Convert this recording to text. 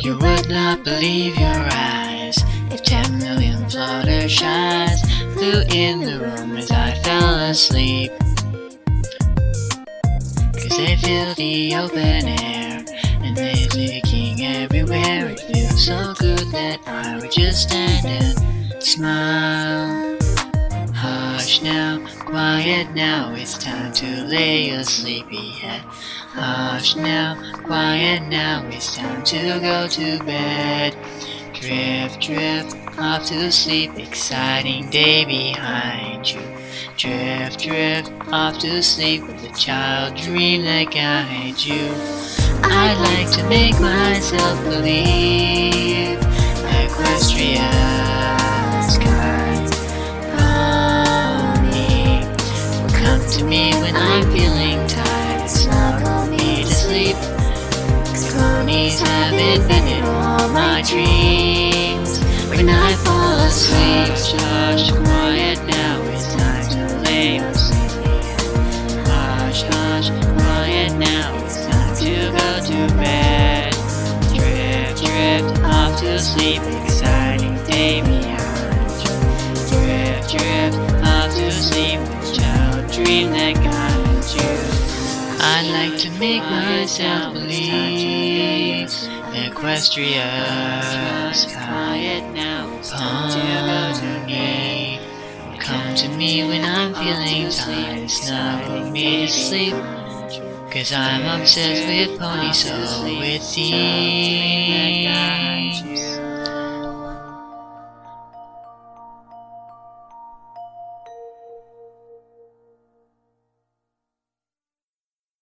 You would not believe your eyes if 10 million fluttershies flew in the room as I fell asleep. 'Cause they fill the open air and they're leaking everywhere. It feels so good that I would just stand and smile. Hush now, quiet now, it's time to lay a sleepy head. Hush now, quiet now, it's time to go to bed. Drift, drift, off to sleep, exciting day behind you. Drift, drift, off to sleep with a child dream that guides you. I'd like to make myself believe Equestria's kind pony will come to me when I'm feeling tired and snuggle me to sleep. 'Cause ponies have invented all my dreams. When I fall asleep, hush, quiet now, it's time to lay a sleepy head. Hush, hush, quiet now, it's time to go to bed. Drift, drift, off to sleep, exciting day behind you. Drift, drift, off to sleep, child dream that guides you. I'd like to make myself believe Equestria's quiet now, it's time to go to me. Come to me when I'm feeling tired, snuggle me to sleep. 'Cause I'm obsessed with ponies, so with thee.